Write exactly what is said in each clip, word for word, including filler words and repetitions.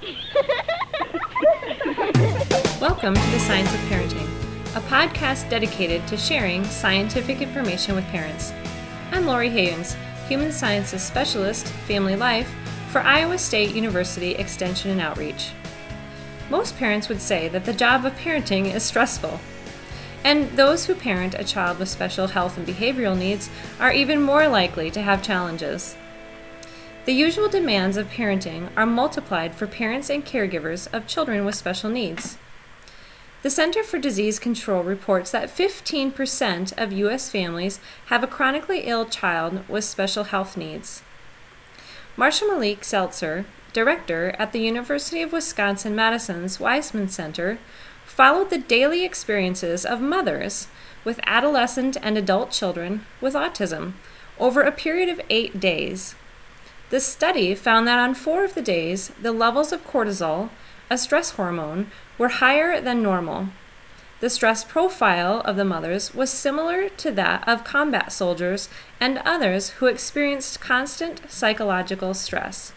Welcome to The Science of Parenting, a podcast dedicated to sharing scientific information with parents. I'm Lori Hayings, Human Sciences Specialist, Family Life, for Iowa State University Extension and Outreach. Most parents would say that the job of parenting is stressful. And those who parent a child with special health and behavioral needs are even more likely to have challenges. The usual demands of parenting are multiplied for parents and caregivers of children with special needs. The Center for Disease Control reports that fifteen percent of U S families have a chronically ill child with special health needs. Marsha Malik Seltzer, director at the University of Wisconsin-Madison's Weissman Center, followed the daily experiences of mothers with adolescent and adult children with autism over a period of eight days. The study found that on four of the days, the levels of cortisol, a stress hormone, were higher than normal. The stress profile of the mothers was similar to that of combat soldiers and others who experienced constant psychological stress.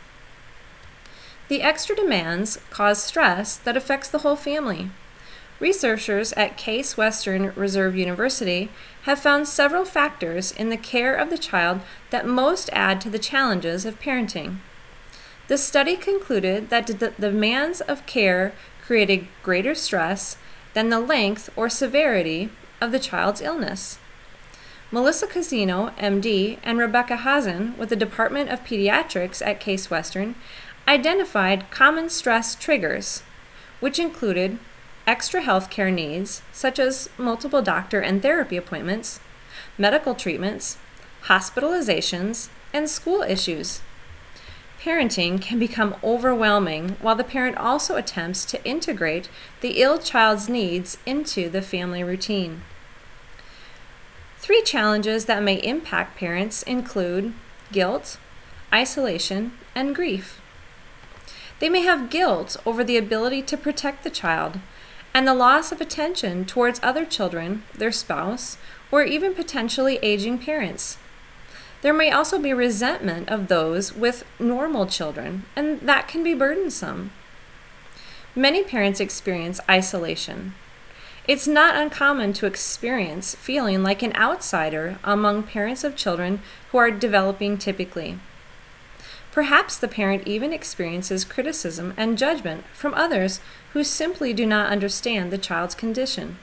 The extra demands cause stress that affects the whole family. Researchers at Case Western Reserve University have found several factors in the care of the child that most add to the challenges of parenting. The study concluded that the demands of care created greater stress than the length or severity of the child's illness. Melissa Casino, M D, and Rebecca Hazen with the Department of Pediatrics at Case Western identified common stress triggers, which included extra health care needs, such as multiple doctor and therapy appointments, medical treatments, hospitalizations, and school issues. Parenting can become overwhelming while the parent also attempts to integrate the ill child's needs into the family routine. Three challenges that may impact parents include guilt, isolation, and grief. They may have guilt over the ability to protect the child, and the loss of attention towards other children, their spouse, or even potentially aging parents. There may also be resentment of those with normal children, and that can be burdensome. Many parents experience isolation. It's not uncommon to experience feeling like an outsider among parents of children who are developing typically. Perhaps the parent even experiences criticism and judgment from others who simply do not understand the child's condition.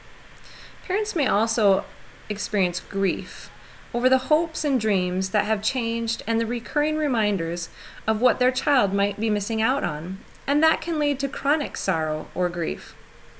Parents may also experience grief over the hopes and dreams that have changed and the recurring reminders of what their child might be missing out on, and that can lead to chronic sorrow or grief.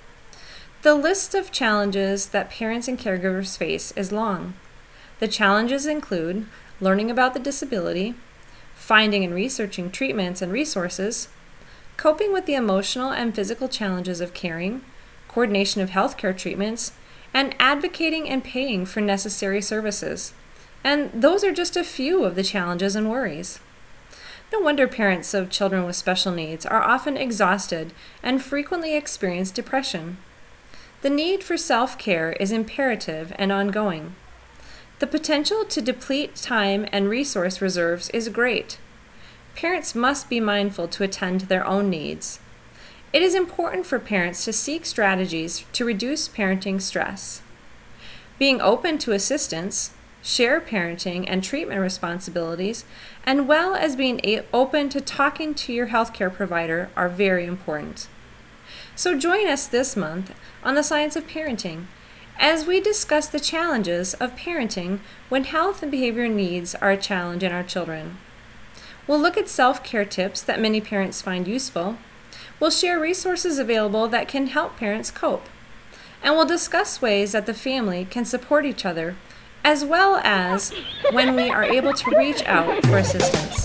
The list of challenges that parents and caregivers face is long. The challenges include learning about the disability, finding and researching treatments and resources, coping with the emotional and physical challenges of caring, coordination of healthcare treatments, and advocating and paying for necessary services. And those are just a few of the challenges and worries. No wonder parents of children with special needs are often exhausted and frequently experience depression. The need for self-care is imperative and ongoing. The potential to deplete time and resource reserves is great. Parents must be mindful to attend to their own needs. It is important for parents to seek strategies to reduce parenting stress. Being open to assistance, share parenting and treatment responsibilities, and well as being a- open to talking to your healthcare provider are very important. So join us this month on The Science of Parenting as we discuss the challenges of parenting when health and behavior needs are a challenge in our children. We'll look at self-care tips that many parents find useful. We'll share resources available that can help parents cope. And we'll discuss ways that the family can support each other, as well as when we are able to reach out for assistance.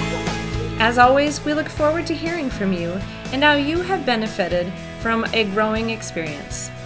As always, we look forward to hearing from you and how you have benefited from a growing experience.